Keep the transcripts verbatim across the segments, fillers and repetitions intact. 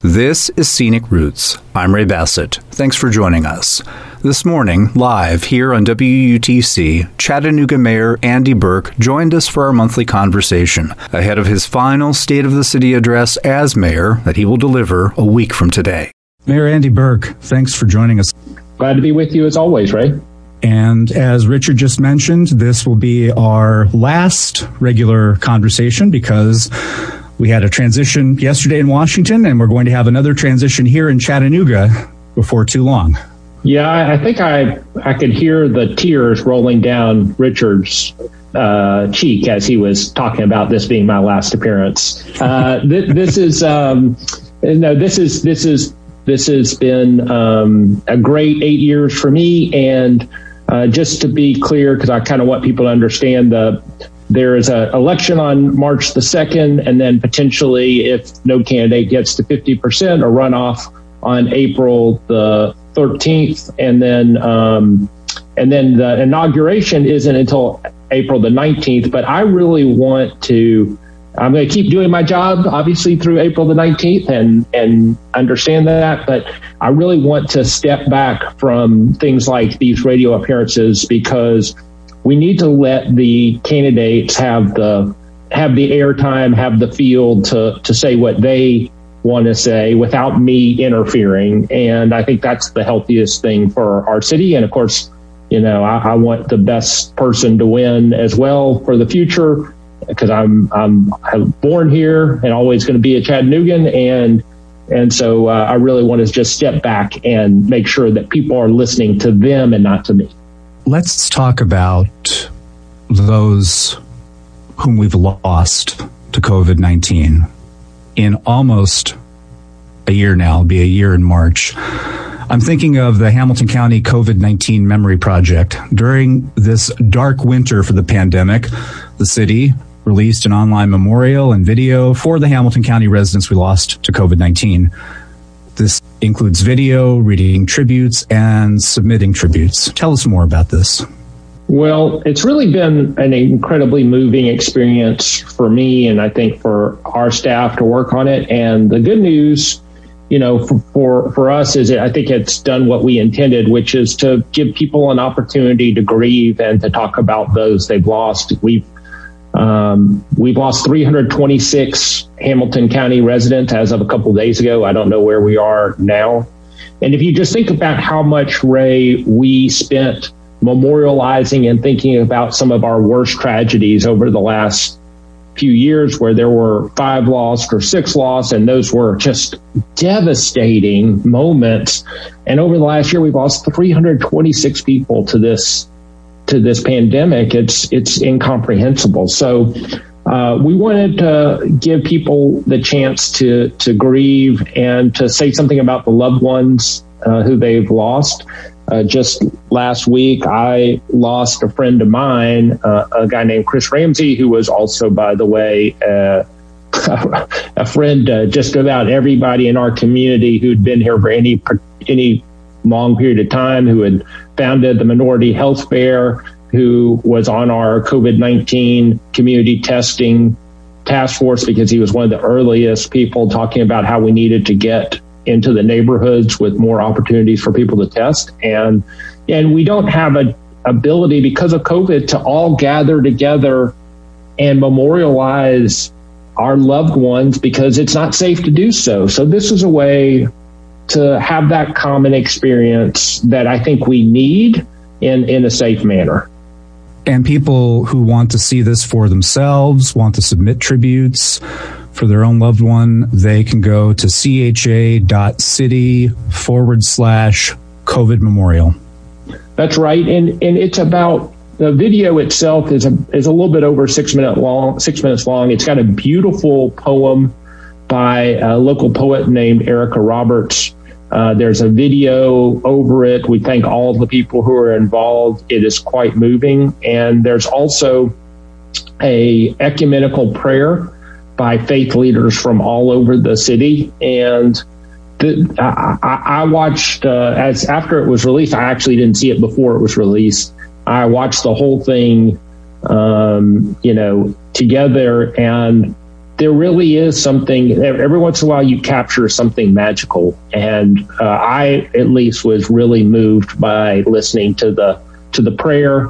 This is Scenic Roots. I'm Ray Bassett. Thanks for joining us. This morning, live here on W U T C, Chattanooga Mayor Andy Burke joined us for our monthly conversation ahead of his final State of the City address as mayor that he will deliver a week from today. Mayor Andy Burke, thanks for joining us. Glad to be with you as always, Ray. And as Richard just mentioned, this will be our last regular conversation because we had a transition yesterday in Washington, and we're going to have another transition here in Chattanooga before too long. Yeah, I think I I could hear the tears rolling down Richard's uh, cheek as he was talking about this being my last appearance. Uh, th- this is um, no, this is this is this has been um, a great eight years for me. And uh, just to be clear, because I kind of want people to understand the. There is an election on March the second, and then potentially, if no candidate gets to fifty percent, a runoff on April the thirteenth, and then um, and then the inauguration isn't until April the nineteenth. But I really want to. I'm going to keep doing my job, obviously, through April the nineteenth, and and understand that. But I really want to step back from things like these radio appearances because we need to let the candidates have the have the airtime, have the field to to say what they want to say without me interfering. And I think that's the healthiest thing for our city. And of course, you know, I, I want the best person to win as well for the future because I'm I'm, I'm born here and always going to be a Chattanoogan. And and so uh, I really want to just step back and make sure that people are listening to them and not to me. Let's talk about those whom we've lost to COVID nineteen in almost a year now. It'll be a year in March. I'm thinking of the Hamilton County COVID nineteen Memory Project. During this dark winter for the pandemic, the city released an online memorial and video for the Hamilton County residents we lost to COVID nineteen. This includes video, reading tributes, and submitting tributes. Tell us more about this. Well, it's really been an incredibly moving experience for me, and I think for our staff to work on it. And the good news, you know, for for, for us is I think it's done what we intended, which is to give people an opportunity to grieve and to talk about those they've lost. We've Um, we've lost three hundred twenty-six Hamilton County residents as of a couple of days ago. I don't know where we are now. And if you just think about how much, Ray, we spent memorializing and thinking about some of our worst tragedies over the last few years where there were five lost or six lost, and those were just devastating moments. And over the last year, we've lost three hundred twenty-six people to this to this pandemic. It's it's incomprehensible. So uh, we wanted to give people the chance to to grieve and to say something about the loved ones uh, who they've lost. Uh, just last week, I lost a friend of mine, uh, a guy named Chris Ramsey, who was also, by the way, uh, a friend uh, just about everybody in our community who'd been here for any any long period of time, who had founded the Minority Health Fair, who was on our COVID nineteen community testing task force because he was one of the earliest people talking about how we needed to get into the neighborhoods with more opportunities for people to test. And and we don't have an ability because of COVID to all gather together and memorialize our loved ones because it's not safe to do so. So this is a way to have that common experience that I think we need in, in a safe manner. And people who want to see this for themselves, want to submit tributes for their own loved one, they can go to cha.city forward slash COVID memorial. That's right. And and it's about, the video itself is a, is a little bit over six minute long, six minutes long. It's got a beautiful poem by a local poet named Erica Roberts. Uh, there's a video over it. We thank all the people who are involved. It is quite moving. And there's also a ecumenical prayer by faith leaders from all over the city. And the, I, I watched, uh, as after it was released, I actually didn't see it before it was released. I watched the whole thing, um, you know, together. And there really is something, every once in a while you capture something magical. And uh, I, at least, was really moved by listening to the to the prayer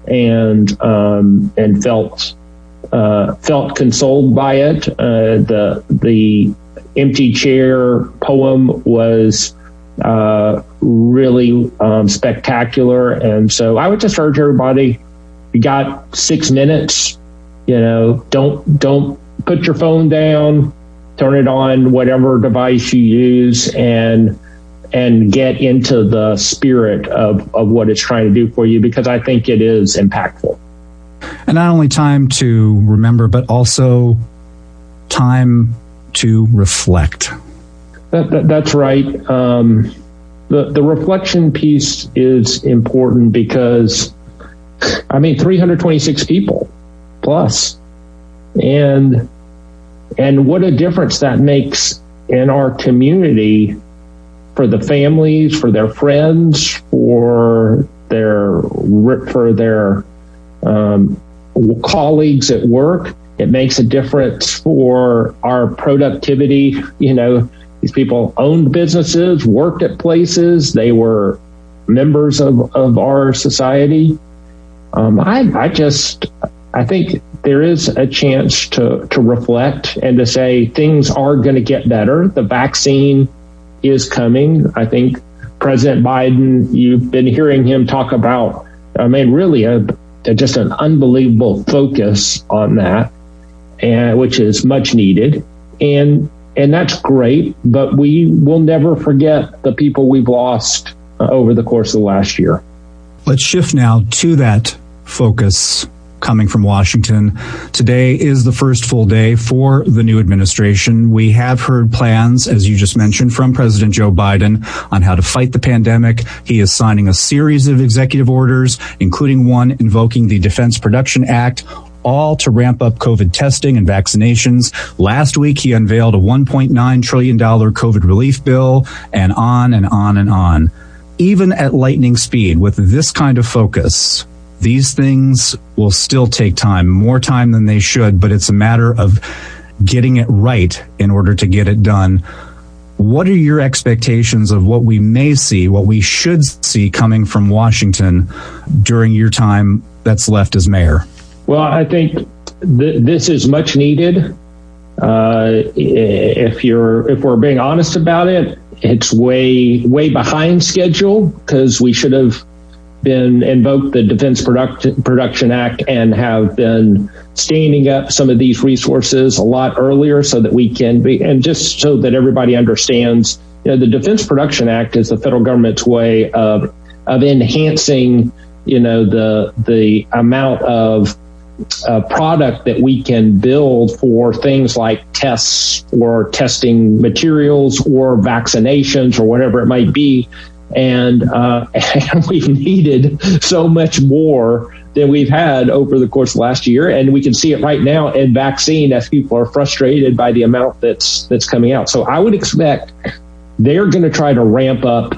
and um, and felt uh, felt consoled by it. Uh, the the empty chair poem was uh, really um, spectacular, and so I would just urge everybody: you got six minutes, you know, don't don't put your phone down, turn it on, whatever device you use, and and get into the spirit of, of what it's trying to do for you, because I think it is impactful. And not only time to remember, but also time to reflect. That, that, that's right. Um, the, the reflection piece is important because, I mean, three hundred twenty-six people plus. And and what a difference that makes in our community for the families, for their friends, for their for their um, colleagues at work. It makes a difference for our productivity. You know, these people owned businesses, worked at places, they were members of, of our society. Um, I, I just, I think there is a chance to, to reflect and to say things are going to get better. The vaccine is coming. I think President Biden, you've been hearing him talk about, I mean, really a, a, just an unbelievable focus on that, and which is much needed. And, and that's great, but we will never forget the people we've lost uh, over the course of the last year. Let's shift now to that focus coming from Washington. Today is the first full day for the new administration. We have heard plans, as you just mentioned, from President Joe Biden on how to fight the pandemic. He is signing a series of executive orders, including one invoking the Defense Production Act, all to ramp up COVID testing and vaccinations. Last week, he unveiled a one point nine trillion dollars COVID relief bill, and on and on and on. Even at lightning speed, with this kind of focus, these things will still take time, more time than they should, but it's a matter of getting it right in order to get it done. What are your expectations of what we may see, what we should see coming from Washington during your time that's left as mayor? Well, I think th- this is much needed. Uh, if you're, if we're being honest about it, it's way, way behind schedule, because we should have been invoked the Defense Product- Production Act and have been standing up some of these resources a lot earlier, so that we can be, and just so that everybody understands, you know, the Defense Production Act is the federal government's way of of enhancing, you know, the the amount of uh, product that we can build for things like tests or testing materials or vaccinations or whatever it might be. And, uh, and we've needed so much more than we've had over the course of last year. And we can see it right now in vaccine, as people are frustrated by the amount that's that's coming out. So I would expect they're going to try to ramp up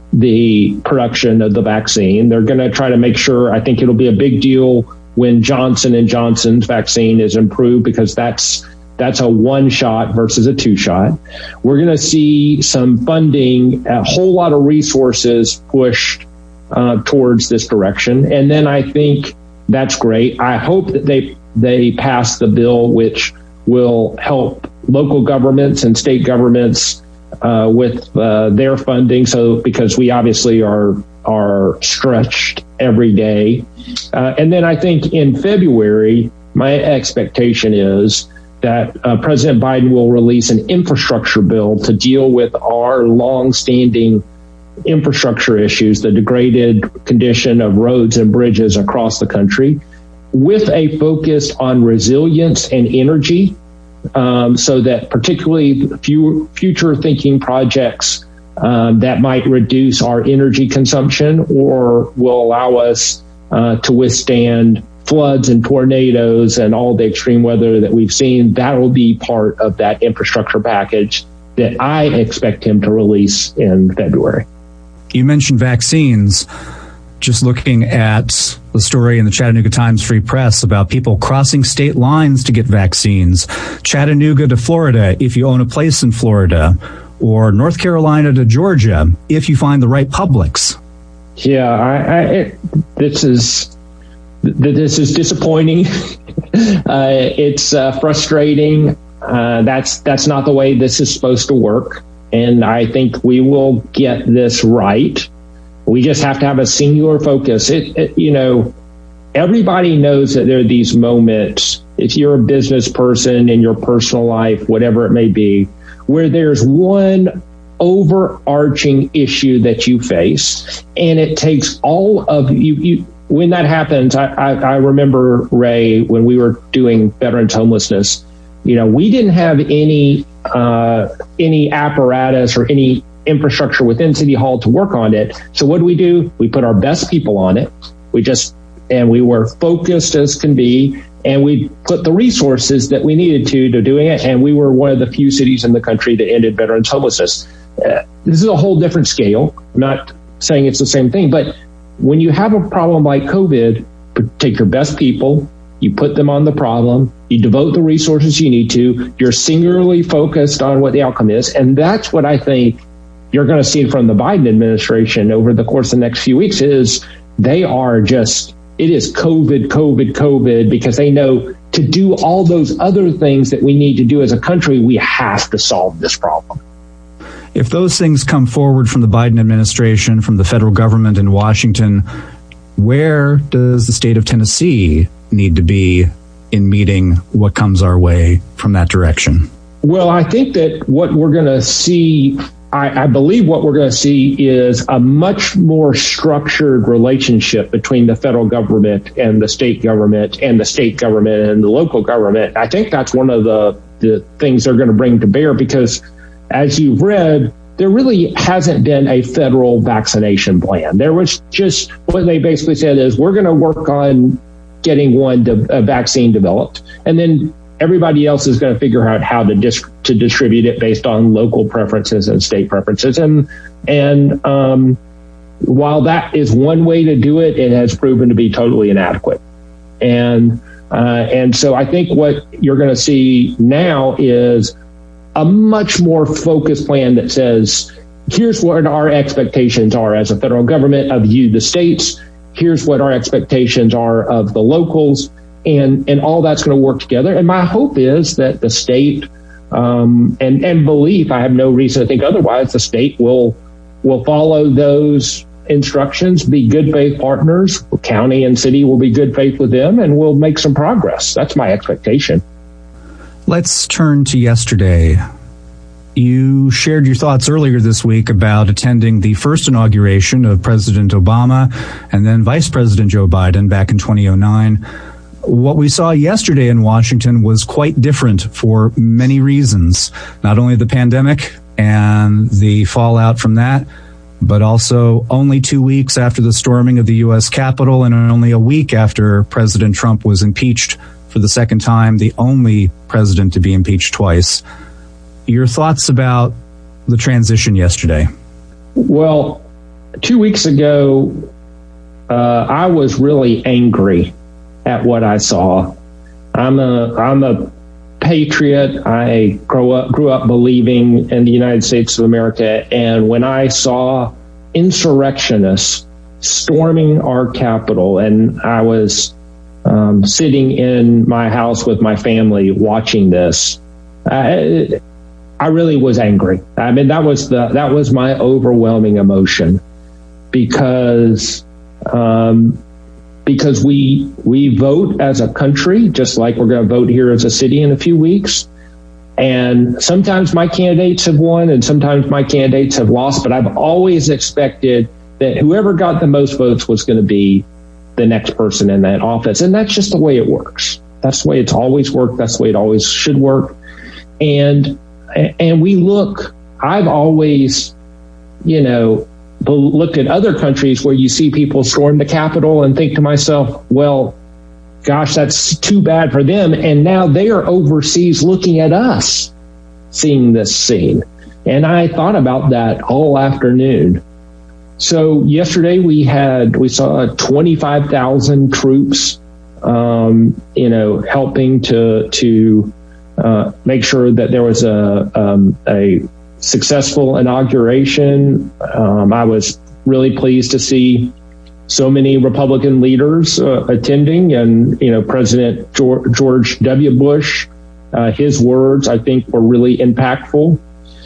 the production of the vaccine. They're going to try to make sure, I think it'll be a big deal when Johnson and Johnson's vaccine is improved, because that's That's a one shot versus a two shot. We're going to see some funding, a whole lot of resources pushed uh, towards this direction. And then I think that's great. I hope that they they pass the bill, which will help local governments and state governments uh, with uh, their funding. So because we obviously are are stretched every day. Uh, and then I think in February, my expectation is that uh, President Biden will release an infrastructure bill to deal with our long-standing infrastructure issues, the degraded condition of roads and bridges across the country, with a focus on resilience and energy, um, so that particularly few, future-thinking projects um, that might reduce our energy consumption or will allow us uh, to withstand floods and tornadoes and all the extreme weather that we've seen, that will be part of that infrastructure package that I expect him to release in February. You mentioned vaccines. just looking at the story in the Chattanooga Times Free Press about people crossing state lines to get vaccines. Chattanooga to Florida, if you own a place in Florida, or North Carolina to Georgia, if you find the right Publix. Yeah, I, I, it, this is this is disappointing. uh, it's uh, frustrating. Uh, that's that's not the way this is supposed to work. And I think we will get this right. We just have to have a singular focus. It, it, you know, everybody knows that there are these moments, if you're a business person in your personal life, whatever it may be, where there's one overarching issue that you face, and it takes all of you. you when that happens, I, I, I remember, Ray, when we were doing veterans homelessness, you know, we didn't have any uh, any apparatus or any infrastructure within City Hall to work on it. So what do we do? We put our best people on it. We just, and we were focused as can be, and we put the resources that we needed to to doing it. And we were one of the few cities in the country that ended veterans homelessness. Uh, this is a whole different scale. I'm not saying it's the same thing, but when you have a problem like COVID, take your best people, you put them on the problem, you devote the resources you need to, you're singularly focused on what the outcome is. And that's what I think you're going to see from the Biden administration over the course of the next few weeks is they are just, it is COVID, COVID, COVID, because they know to do all those other things that we need to do as a country, we have to solve this problem. If those things come forward from the Biden administration, from the federal government in Washington, where does the state of Tennessee need to be in meeting what comes our way from that direction? Well, I think that what we're going to see, I, I believe what we're going to see is a much more structured relationship between the federal government and the state government and the state government and the local government. I think that's one of the, the things they're going to bring to bear because, as you've read, there really hasn't been a federal vaccination plan. There was just what they basically said is we're going to work on getting one de- a vaccine developed, and then everybody else is going to figure out how to dis- to distribute it based on local preferences and state preferences. And and um, while that is one way to do it, it has proven to be totally inadequate. And uh, and so I think what you're going to see now is a much more focused plan that says, here's what our expectations are as a federal government of you, the states. Here's what our expectations are of the locals. And, and all that's going to work together. And my hope is that the state um, and, and belief, I have no reason to think otherwise, the state will will follow those instructions, be good faith partners. County and city will be good faith with them, and we'll make some progress. That's my expectation. Let's turn to yesterday. You shared your thoughts earlier this week about attending the first inauguration of President Obama and then Vice President Joe Biden back in twenty oh nine. What we saw yesterday in Washington was quite different for many reasons. Not only the pandemic and the fallout from that, but also only two weeks after the storming of the U S Capitol and only a week after President Trump was impeached for the second time, the only president to be impeached twice. Your thoughts about the transition yesterday? Well, two weeks ago, uh, I was really angry at what I saw. I'm a I'm a patriot. I grew up grew up believing in the United States of America, and when I saw insurrectionists storming our Capitol, and I was um, sitting in my house with my family watching this, I, I really was angry. I mean, that was the that was my overwhelming emotion because. Um, Because we we vote as a country, just like we're going to vote here as a city in a few weeks. And sometimes my candidates have won and sometimes my candidates have lost, but I've always expected that whoever got the most votes was going to be the next person in that office. And that's just the way it works. That's the way it's always worked. That's the way it always should work. And and we look, I've always, you know, looked at other countries where you see people storm the Capitol and think to myself, well, gosh, that's too bad for them. And now they are overseas looking at us, seeing this scene. And I thought about that all afternoon. So yesterday we had, we saw twenty-five thousand troops, um, you know, helping to, to, uh, make sure that there was a, um, a successful inauguration. Um, I was really pleased to see so many Republican leaders uh, attending, and, you know, President George, George W. Bush, uh, his words, I think, were really impactful.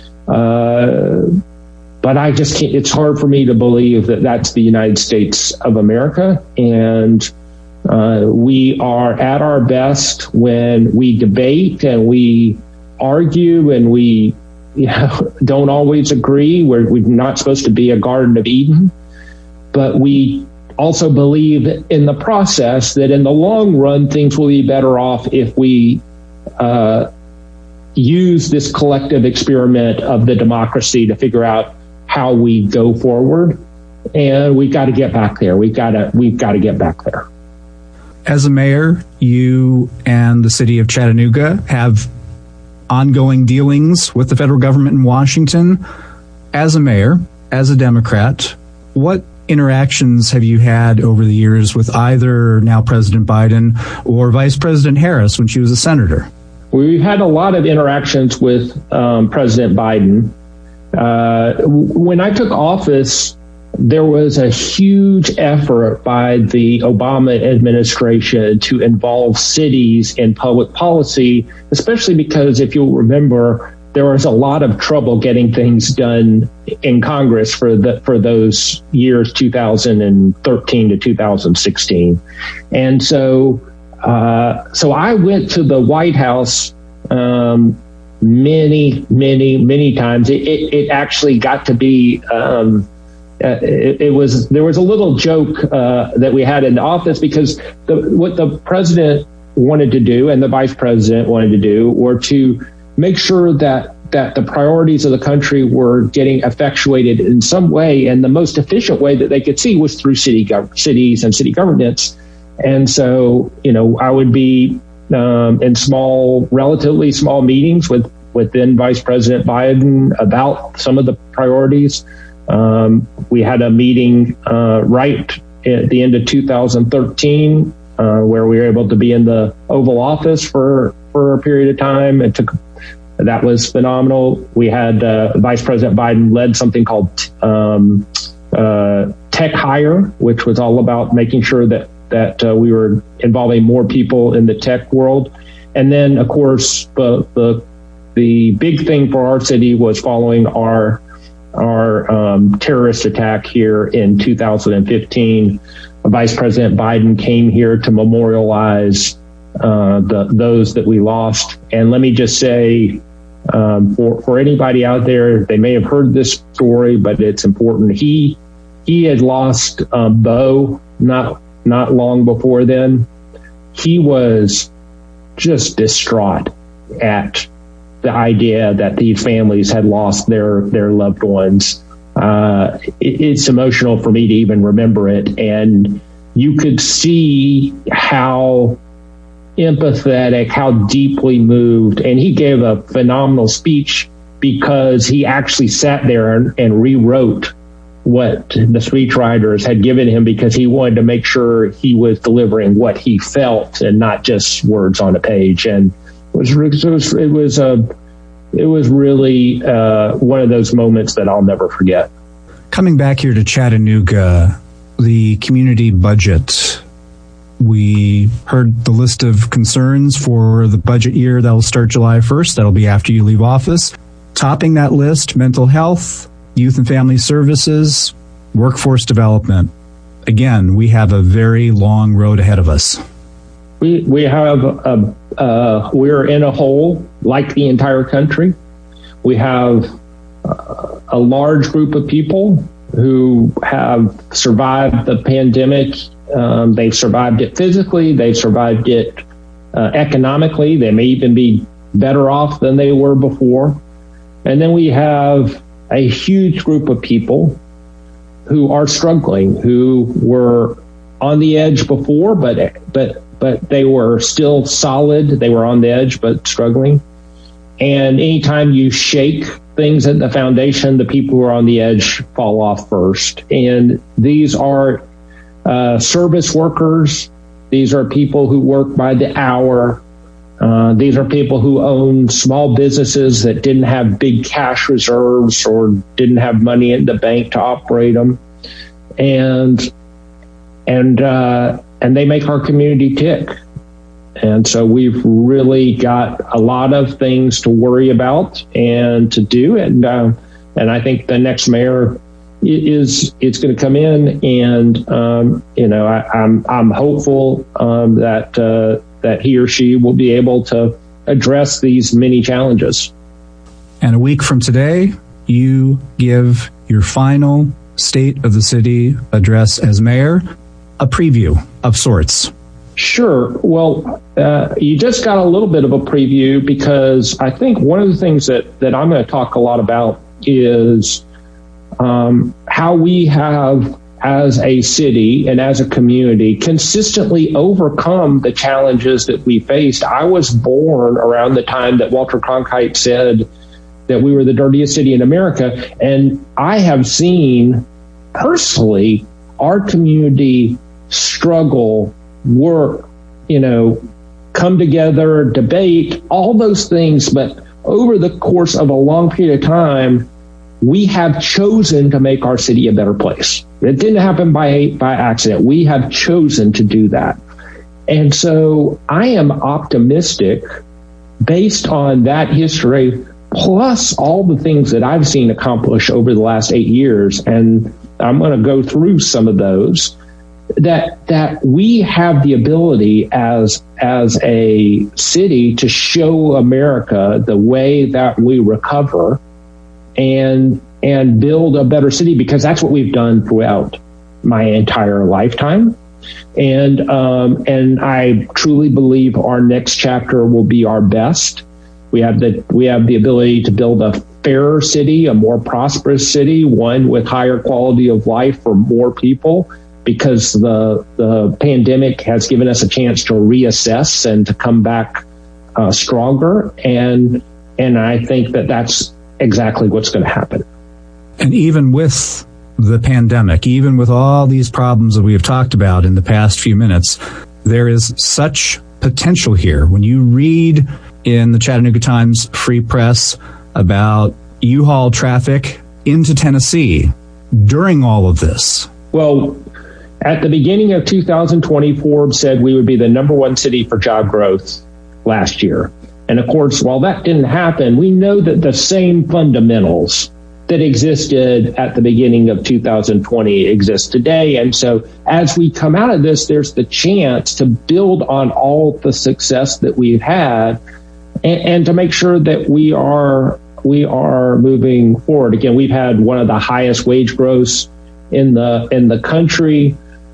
Uh, But I just can't, it's hard for me to believe that that's the United States of America. And uh, we are at our best when we debate and we argue and we, you know, don't always agree. We're, we're not supposed to be a Garden of Eden. But we also believe in the process that in the long run, things will be better off if we uh, use this collective experiment of the democracy to figure out how we go forward, and we've got to get back there. We've got to we've got to get back there. As a mayor, you and the city of Chattanooga have ongoing dealings with the federal government in Washington. As a mayor, as a Democrat, what interactions have you had over the years with either now President Biden or Vice President Harris when she was a senator? We've had a lot of interactions with um, President Biden. Uh, when I took office, there was a huge effort by the Obama administration to involve cities in public policy, especially because, if you'll remember, there was a lot of trouble getting things done in Congress for the for those years, two thousand thirteen to two thousand sixteen. And so, uh, so I went to the White House um, many, many, many times. It, it, it actually got to be, um, uh, it, it was, there was a little joke uh, that we had in the office, because the, what the president wanted to do and the vice president wanted to do were to make sure that that the priorities of the country were getting effectuated in some way. And the most efficient way that they could see was through city gov- cities and city governments. And so, you know, I would be Um, in small, relatively small meetings with, with then Vice President Biden about some of the priorities. Um, we had a meeting uh, right at the end of two thousand thirteen uh, where we were able to be in the Oval Office for, for a period of time. It took, that was phenomenal. We had uh, Vice President Biden led something called um, uh, Tech Hire, which was all about making sure that that uh, we were involving more people in the tech world. And then, of course, the, the the big thing for our city was following our our um, terrorist attack here in two thousand fifteen. Vice President Biden came here to memorialize uh, the, those that we lost. And let me just say, um, for, for anybody out there, they may have heard this story, but it's important. He he had lost um, Bo not not long before then. He was just distraught at the idea that these families had lost their, their loved ones. Uh, it, it's emotional for me to even remember it. And you could see how empathetic, how deeply moved. And he gave a phenomenal speech because he actually sat there and, and rewrote what the speechwriters had given him, because he wanted to make sure he was delivering what he felt and not just words on a page. And it was it was it was a it was really uh, one of those moments that I'll never forget. Coming back here to Chattanooga, the community budget. We heard the list of concerns for the budget year that will start July first. That'll be after you leave office. Topping that list, mental health, youth and family services, workforce development. Again, we have a very long road ahead of us. We we have a, uh, we're in a hole like the entire country. We have uh, a large group of people who have survived the pandemic. Um, they've survived it physically. They've survived it uh, economically. They may even be better off than they were before. And then we have a huge group of people who are struggling, who were on the edge before, but but but they were still solid. They were on the edge, but struggling. And anytime you shake things at the foundation, the people who are on the edge fall off first. And these are uh, service workers. These are people who work by the hour. Uh, these are people who own small businesses that didn't have big cash reserves or didn't have money in the bank to operate them. And, and, uh, and they make our community tick. And so we've really got a lot of things to worry about and to do. And, uh, and I think the next mayor is, it's going to come in and, um, you know, I, I'm, I'm hopeful, um, that, uh, that he or she will be able to address these many challenges. And a week from today, you give your final State of the City address as mayor, a preview of sorts. Sure. Well, uh, you just got a little bit of a preview because I think one of the things that, that I'm going to talk a lot about is um, how we have, as a city and as a community, consistently overcome the challenges that we faced. I was born around the time that Walter Cronkite said that we were the dirtiest city in America. And I have seen personally our community struggle, work, you know, come together, debate, all those things. But over the course of a long period of time, we have chosen to make our city a better place. It didn't happen by, by accident. We have chosen to do that. And so I am optimistic based on that history, plus all the things that I've seen accomplish over the last eight years. And I'm going to go through some of those, that, that we have the ability as, as a city to show America the way that we recover and and build a better city, because that's what we've done throughout my entire lifetime. And um, and I truly believe our next chapter will be our best. We have the we have the ability to build a fairer city, a more prosperous city, one with higher quality of life for more people, because the the pandemic has given us a chance to reassess and to come back uh, stronger. And and I think that that's exactly what's going to happen. And even with the pandemic, even with all these problems that we have talked about in the past few minutes, there is such potential here. When you read in the Chattanooga Times Free Press about U-Haul traffic into Tennessee during all of this. Well, at the beginning of two thousand twenty, Forbes said we would be the number one city for job growth last year. And of course, while that didn't happen, we know that the same fundamentals that existed at the beginning of two thousand twenty exist today. And so as we come out of this, there's the chance to build on all the success that we've had and, and to make sure that we are we are moving forward. Again, we've had one of the highest wage growths in the in the country.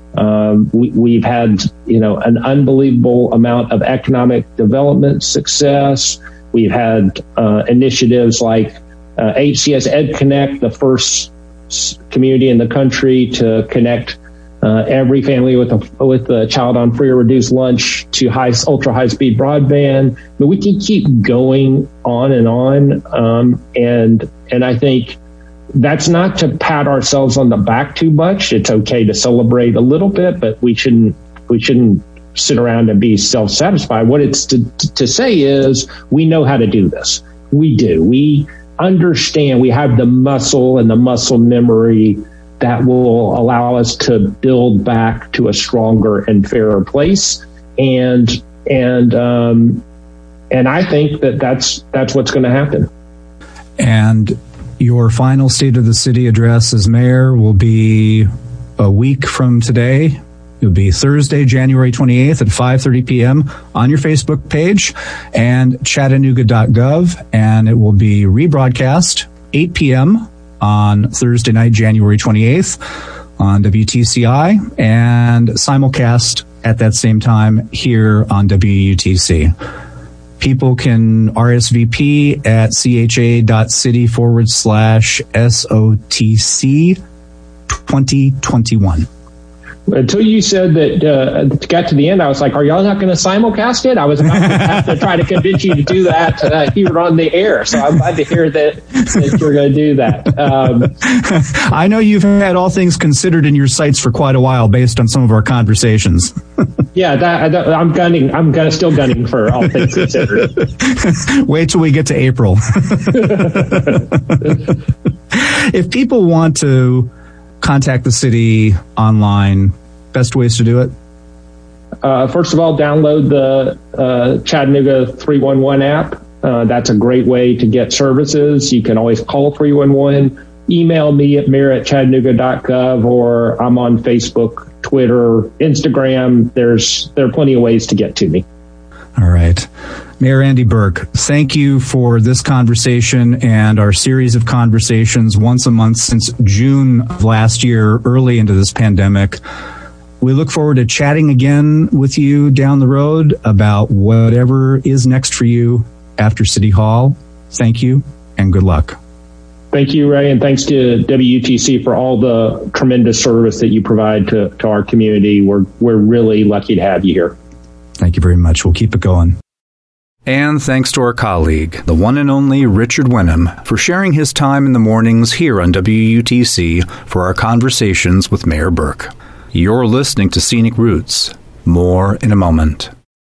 Um, we, we've had, you know, an unbelievable amount of economic development success. We've had uh, initiatives like uh, H C S Ed Connect, the first community in the country to connect uh, every family with a with a child on free or reduced lunch to high ultra high speed broadband. But we can keep going on and on, um, and and I think. That's not to pat ourselves on the back too much. It's okay to celebrate a little bit, but we shouldn't we shouldn't sit around and be self-satisfied. What it's to, to say is we know how to do this. We do. We understand. We have the muscle and the muscle memory that will allow us to build back to a stronger and fairer place. And and um, and I think that that's that's what's going to happen. And your final State of the City address as mayor will be a week from today. It'll be Thursday, January twenty-eighth at five thirty p.m. on your Facebook page and Chattanooga dot gov. And it will be rebroadcast eight p.m. on Thursday night, January twenty-eighth on W T C I and simulcast at that same time here on W U T C. People can R S V P at cha.city forward slash SOTC twenty twenty-one. Until you said that, uh, got to the end, I was like, are y'all not going to simulcast it? I was about to have to try to convince you to do that uh, here on the air. So I'm glad to hear that, that you're going to do that. Um, I know you've had all things considered in your sights for quite a while based on some of our conversations. yeah, that, that, I'm gunning. I'm gonna, still gunning for all things considered. Wait till we get to April. If people want to contact the city online, best ways to do it? Uh, first of all, download the uh, Chattanooga three one one app. Uh, that's a great way to get services. You can always call three one one, email me at mayor at chattanooga dot gov, or I'm on Facebook, Twitter, Instagram. There's there are plenty of ways to get to me. All right. Mayor Andy Burke, thank you for this conversation and our series of conversations once a month since June of last year, early into this pandemic. We look forward to chatting again with you down the road about whatever is next for you after City Hall. Thank you and good luck. Thank you, Ray, and thanks to W U T C for all the tremendous service that you provide to, to our community. We're, we're really lucky to have you here. Thank you very much. We'll keep it going. And thanks to our colleague, the one and only Richard Wenham, for sharing his time in the mornings here on W U T C for our conversations with Mayor Burke. You're listening to Scenic Roots. More in a moment.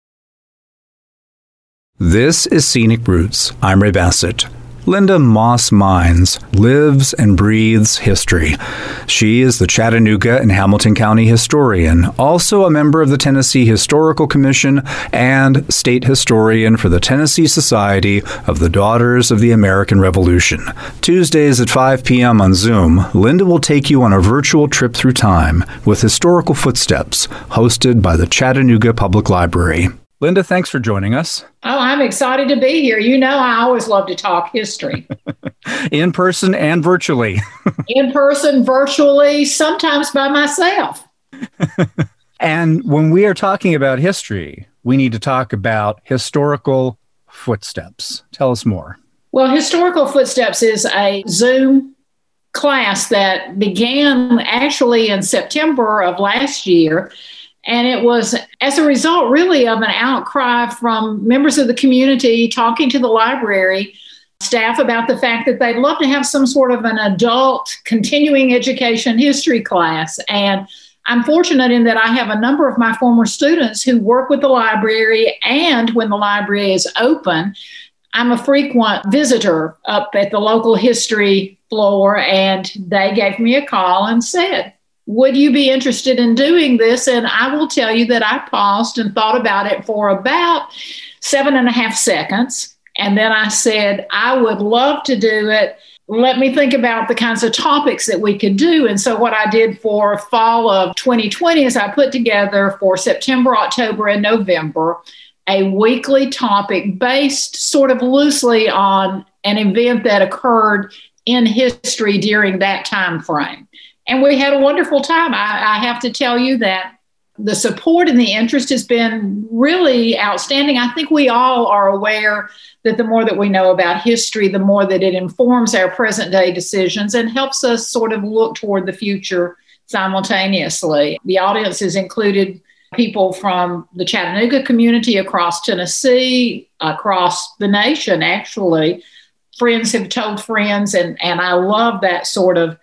This is Scenic Roots. I'm Ray Bassett. Linda Moss Mines lives and breathes history. She is the Chattanooga and Hamilton County historian, also a member of the Tennessee Historical Commission and state historian for the Tennessee Society of the Daughters of the American Revolution. Tuesdays at five p.m. on Zoom, Linda will take you on a virtual trip through time with Historical Footsteps, hosted by the Chattanooga Public Library. Linda, thanks for joining us. Oh, I'm excited to be here. You know, I always love to talk history. In person and virtually. In person, virtually, sometimes by myself. And when we are talking about history, we need to talk about historical footsteps. Tell us more. Well, Historical Footsteps is a Zoom class that began actually in September of last year. And it was as a result, really, of an outcry from members of the community talking to the library staff about the fact that they'd love to have some sort of an adult continuing education history class. And I'm fortunate in that I have a number of my former students who work with the library, and when the library is open, I'm a frequent visitor up at the local history floor, and they gave me a call and said, would you be interested in doing this? And I will tell you that I paused and thought about it for about seven and a half seconds. And then I said, I would love to do it. Let me think about the kinds of topics that we could do. And so what I did for fall of twenty twenty is I put together for September, October, and November a weekly topic based sort of loosely on an event that occurred in history during that time frame. And we had a wonderful time. I, I have to tell you that the support and the interest has been really outstanding. I think we all are aware that the more that we know about history, the more that it informs our present day decisions and helps us sort of look toward the future simultaneously. The audience has included people from the Chattanooga community across Tennessee, across the nation, actually. Friends have told friends, and, and I love that sort of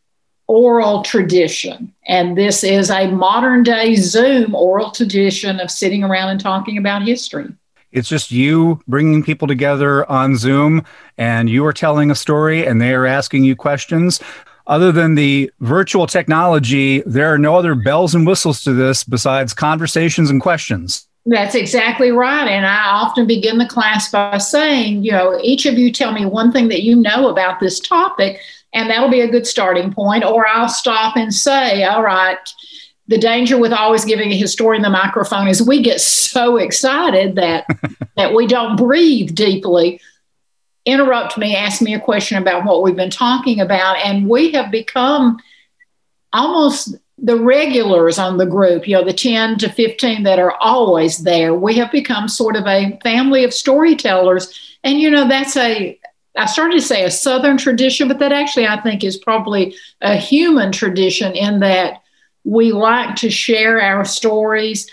oral tradition. And this is a modern day Zoom oral tradition of sitting around and talking about history. It's just you bringing people together on Zoom, and you are telling a story and they are asking you questions. Other than the virtual technology, there are no other bells and whistles to this besides conversations and questions. That's exactly right. And I often begin the class by saying, you know, each of you tell me one thing that you know about this topic, and that'll be a good starting point. Or I'll stop and say, all right, the danger with always giving a historian the microphone is we get so excited that, that we don't breathe deeply. Interrupt me, ask me a question about what we've been talking about. And we have become almost the regulars on the group, you know, the ten to fifteen that are always there. We have become sort of a family of storytellers. And, you know, that's a, I started to say a Southern tradition, but that actually I think is probably a human tradition in that We like to share our stories.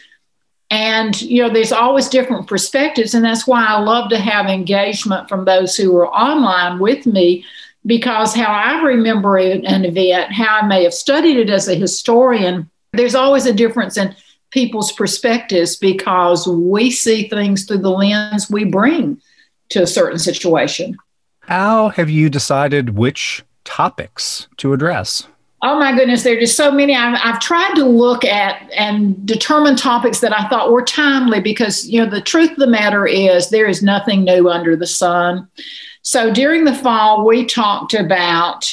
And, you know, there's always different perspectives. And that's why I love to have engagement from those who are online with me, because how I remember an event, how I may have studied it as a historian, there's always a difference in people's perspectives because we see things through the lens we bring to a certain situation. How have you decided which topics to address? Oh my goodness, there are just so many. I've, I've tried to look at and determine topics that I thought were timely because, you know, the truth of the matter is there is nothing new under the sun. So during the fall, we talked about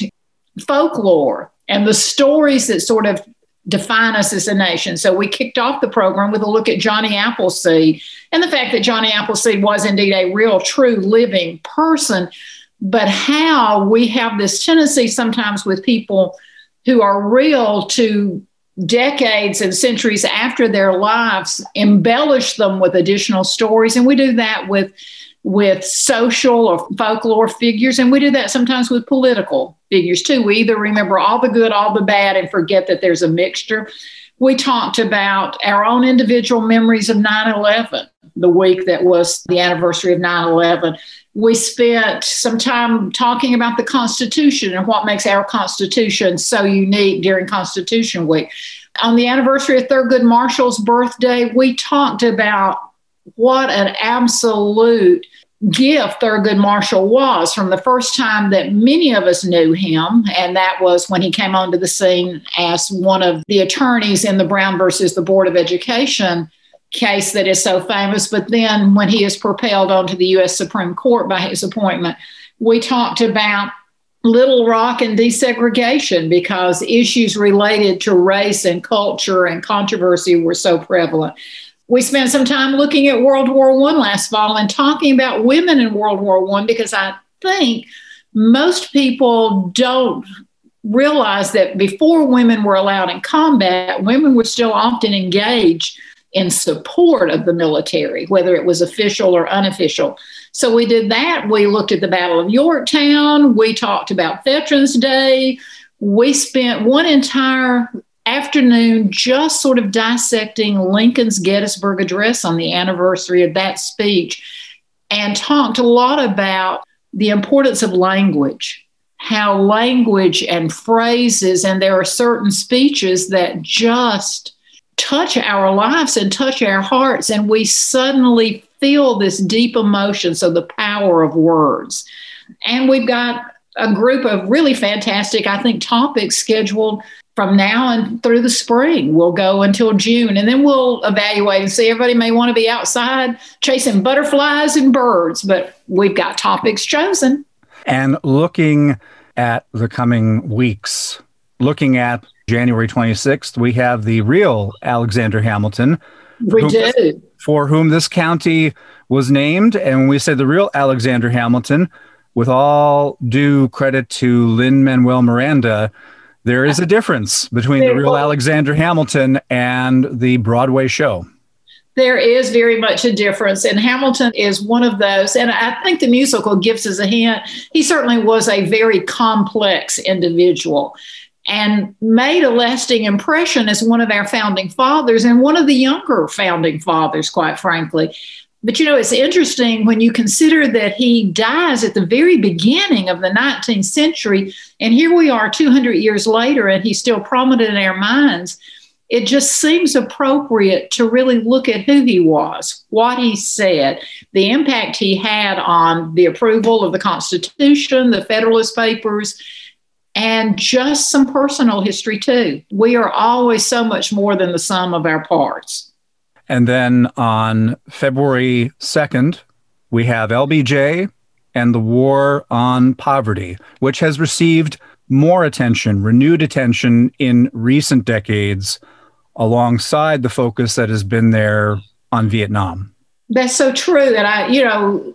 folklore and the stories that sort of define us as a nation. So we kicked off the program with a look at Johnny Appleseed and the fact that Johnny Appleseed was indeed a real, true, living person, but how we have this tendency sometimes with people who are real to decades and centuries after their lives, embellish them with additional stories. And we do that with, with social or folklore figures. And we do that sometimes with political figures too. We either remember all the good, all the bad, and forget that there's a mixture. We talked about our own individual memories of nine eleven, the week that was the anniversary of nine eleven. We spent some time talking about the Constitution and what makes our Constitution so unique during Constitution Week. On the anniversary of Thurgood Marshall's birthday, we talked about what an absolute gift Thurgood Marshall was from the first time that many of us knew him, and that was when he came onto the scene as one of the attorneys in the Brown versus the Board of Education case that is so famous. But then when he is propelled onto the U S Supreme Court by his appointment, we talked about Little Rock and desegregation because issues related to race and culture and controversy were so prevalent. We spent some time looking at World War One last fall and talking about women in World War One because I think most people don't realize that before women were allowed in combat, women were still often engaged in support of the military, whether it was official or unofficial. So we did that. We looked at the Battle of Yorktown. We talked about Veterans Day. We spent one entire afternoon just sort of dissecting Lincoln's Gettysburg Address on the anniversary of that speech and talked a lot about the importance of language, how language and phrases, and there are certain speeches that just touch our lives and touch our hearts, and we suddenly feel this deep emotion. So the power of words. And we've got a group of really fantastic, I think, topics scheduled from now and through the spring. We'll go until June, and then we'll evaluate and see. Everybody may want to be outside chasing butterflies and birds, but we've got topics chosen. And looking at the coming weeks, looking at January twenty-sixth, we have the real Alexander Hamilton. We do. This, for whom this county was named. And when we say the real Alexander Hamilton, with all due credit to Lin-Manuel Miranda, there is a difference between the real Alexander Hamilton and the Broadway show. There is very much a difference, and Hamilton is one of those. And I think the musical gives us a hint. He certainly was a very complex individual and made a lasting impression as one of our founding fathers and one of the younger founding fathers, quite frankly. But, you know, it's interesting when you consider that he dies at the very beginning of the nineteenth century, and here we are two hundred years later, and he's still prominent in our minds. It just seems appropriate to really look at who he was, what he said, the impact he had on the approval of the Constitution, the Federalist Papers, and just some personal history, too. We are always so much more than the sum of our parts. And then on February second, we have L B J and the War on Poverty, which has received more attention, renewed attention in recent decades, alongside the focus that has been there on Vietnam. That's so true. And I, you know,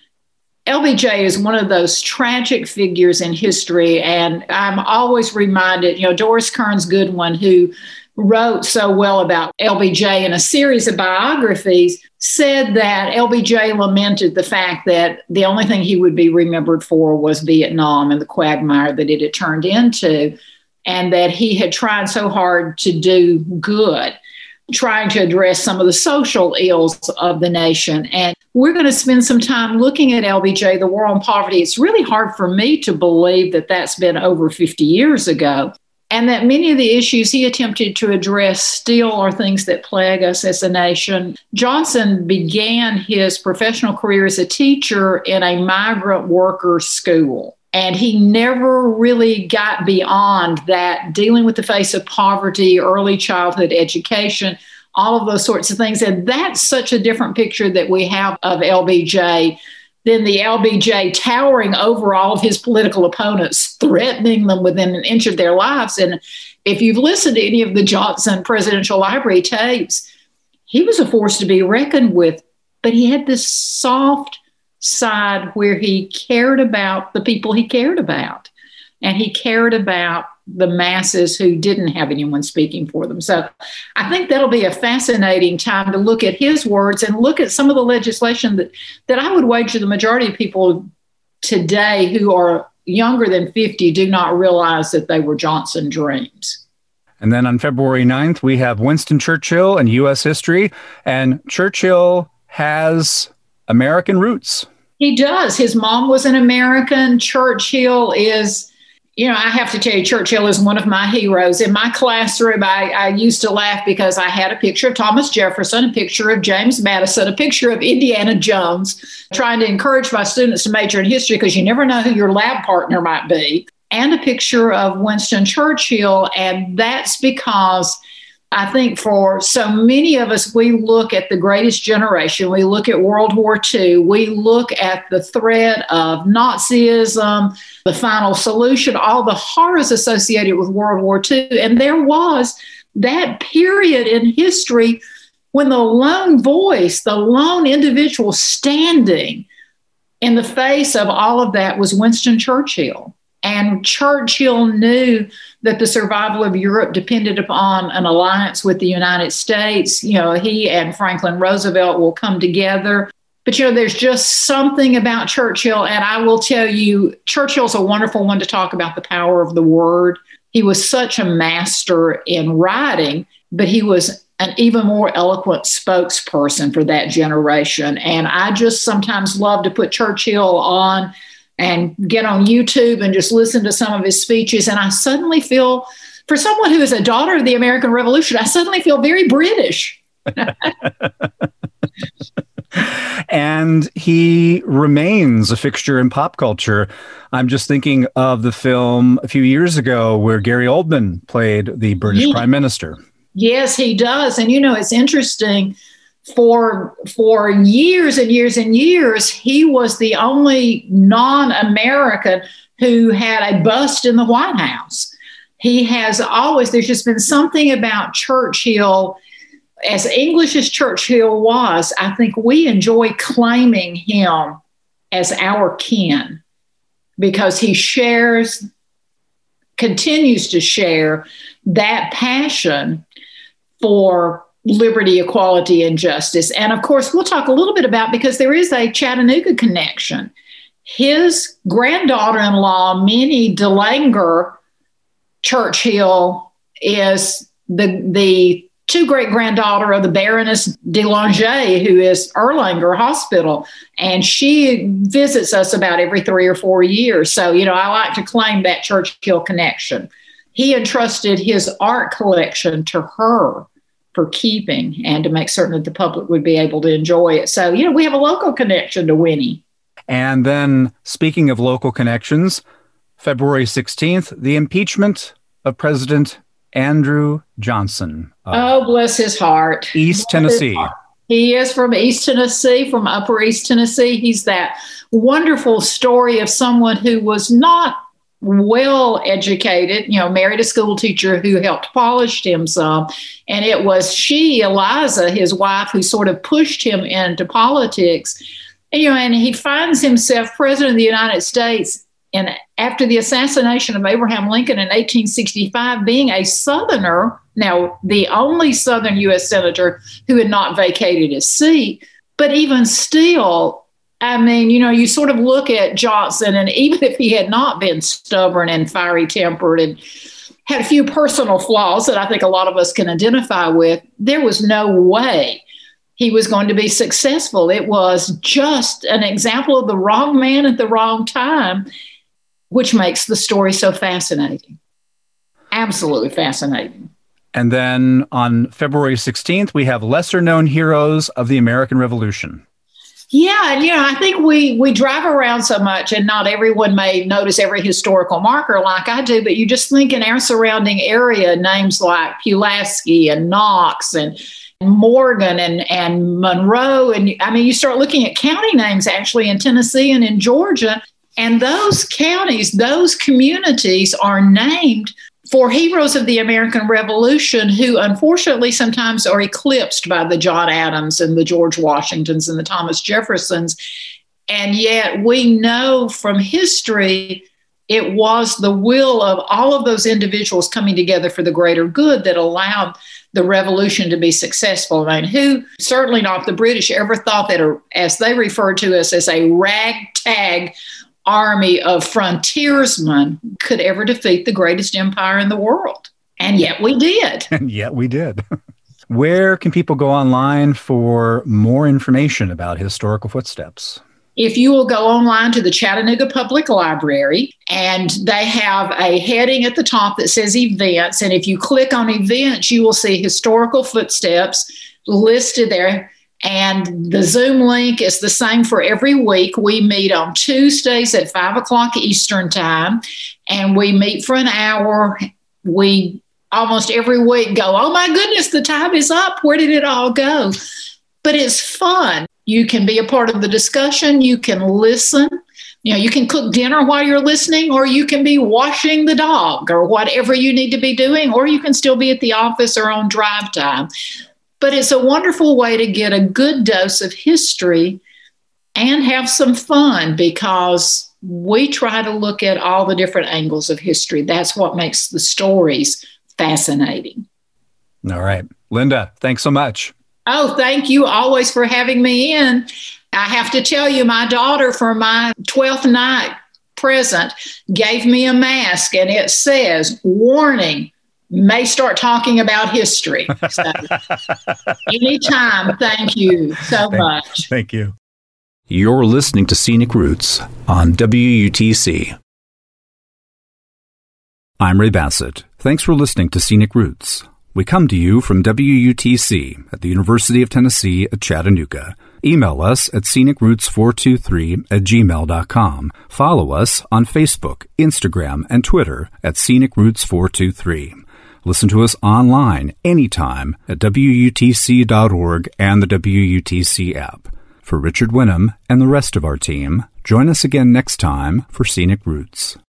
L B J is one of those tragic figures in history. And I'm always reminded, you know, Doris Kearns Goodwin, who wrote so well about L B J in a series of biographies, said that L B J lamented the fact that the only thing he would be remembered for was Vietnam and the quagmire that it had turned into. and that he had tried so hard to do good, trying to address some of the social ills of the nation. And we're going to spend some time looking at L B J, the War on Poverty. It's really hard for me to believe that that's been over fifty years ago, and that many of the issues he attempted to address still are things that plague us as a nation. Johnson began his professional career as a teacher in a migrant worker school. And he never really got beyond that, dealing with the face of poverty, early childhood education, all of those sorts of things. And that's such a different picture that we have of L B J than the L B J towering over all of his political opponents, threatening them within an inch of their lives. And if you've listened to any of the Johnson Presidential Library tapes, he was a force to be reckoned with, but he had this soft side where he cared about the people he cared about, and he cared about the masses who didn't have anyone speaking for them. So I think that'll be a fascinating time to look at his words and look at some of the legislation that, that I would wager the majority of people today who are younger than fifty do not realize that they were Johnson dreams. And then on February ninth, we have Winston Churchill and U S history. And Churchill has American roots. He does. His mom was an American. Churchill is, you know, I have to tell you, Churchill is one of my heroes. In my classroom, I, I used to laugh because I had a picture of Thomas Jefferson, a picture of James Madison, a picture of Indiana Jones, trying to encourage my students to major in history because you never know who your lab partner might be, and a picture of Winston Churchill. And that's because I think for so many of us, we look at the greatest generation. We look at World War Two. We look at the threat of Nazism, the final solution, all the horrors associated with World War Two. And there was that period in history when the lone voice, the lone individual standing in the face of all of that was Winston Churchill. And Churchill knew that the survival of Europe depended upon an alliance with the United States. You know, he and Franklin Roosevelt will come together. But, you know, there's just something about Churchill. And I will tell you, Churchill's a wonderful one to talk about the power of the word. He was such a master in writing, but he was an even more eloquent spokesperson for that generation. And I just sometimes love to put Churchill on and get on YouTube and just listen to some of his speeches. And I suddenly feel, for someone who is a daughter of the American Revolution, I suddenly feel very British. And he remains a fixture in pop culture. I'm just thinking of the film a few years ago where Gary Oldman played the British yeah. Prime Minister. Yes, he does. And, you know, it's interesting. For for years and years and years, he was the only non-American who had a bust in the White House. He has always, there's just been something about Churchill, as English as Churchill was, I think we enjoy claiming him as our kin because he shares, continues to share that passion for liberty, equality, and justice. And of course, we'll talk a little bit about, because there is a Chattanooga connection. His granddaughter-in-law, Minnie DeLanger Churchill, is the, the two great-granddaughter of the Baroness DeLange, who is Erlanger Hospital. And she visits us about every three or four years. So, you know, I like to claim that Churchill connection. He entrusted his art collection to her for keeping and to make certain that the public would be able to enjoy it. So, you know, we have a local connection to Winnie. And then, speaking of local connections, February sixteenth, the impeachment of President Andrew Johnson. Oh, bless his heart. East bless Tennessee. He is from East Tennessee, from Upper East Tennessee. He's that wonderful story of someone who was not well educated, you know, married a school teacher who helped polish him some. And it was she, Eliza, his wife, who sort of pushed him into politics. And, you know, and he finds himself president of the United States. And after the assassination of Abraham Lincoln in eighteen sixty-five, being a Southerner, now the only Southern U S senator who had not vacated his seat, but even still, I mean, you know, you sort of look at Johnson, and even if he had not been stubborn and fiery tempered and had a few personal flaws that I think a lot of us can identify with, there was no way he was going to be successful. It was just an example of the wrong man at the wrong time, which makes the story so fascinating. Absolutely fascinating. And then on February sixteenth, we have Lesser Known Heroes of the American Revolution. Yeah, and you know, I think we we drive around so much, and not everyone may notice every historical marker like I do, but you just think in our surrounding area, names like Pulaski and Knox and Morgan and, and Monroe, and I mean, you start looking at county names actually in Tennessee and in Georgia, and those counties, those communities are named for heroes of the American Revolution who unfortunately sometimes are eclipsed by the John Adams and the George Washingtons and the Thomas Jeffersons. And yet we know from history it was the will of all of those individuals coming together for the greater good that allowed the revolution to be successful. I mean, who, certainly not the British, ever thought that, a, as they referred to us as a ragtag army of frontiersmen, could ever defeat the greatest empire in the world. And yet we did. And yet we did. Where can people go online for more information about Historical Footsteps? If you will go online to the Chattanooga Public Library, and they have a heading at the top that says events. And if you click on events, you will see Historical Footsteps listed there. And the Zoom link is the same for every week. We meet on Tuesdays at five o'clock Eastern time, and we meet for an hour. We almost every week go, oh my goodness, the time is up. Where did it all go? But it's fun. You can be a part of the discussion. You can listen. You know, you can cook dinner while you're listening, or you can be washing the dog or whatever you need to be doing, or you can still be at the office or on drive time. But it's a wonderful way to get a good dose of history and have some fun, because we try to look at all the different angles of history. That's what makes the stories fascinating. All right. Linda, thanks so much. Oh, thank you always for having me in. I have to tell you, my daughter, for my twelfth night present, gave me a mask, and it says, warning, may start talking about history. So, anytime. Thank you so much. Thank you. You're listening to Scenic Roots on W U T C. I'm Ray Bassett. Thanks for listening to Scenic Roots. We come to you from W U T C at the University of Tennessee at Chattanooga. Email us at scenic roots four two three at gmail dot com. Follow us on Facebook, Instagram, and Twitter at scenic roots four two three. Listen to us online anytime at W U T C dot org and the W U T C app. For Richard Winham and the rest of our team, join us again next time for Scenic Roots.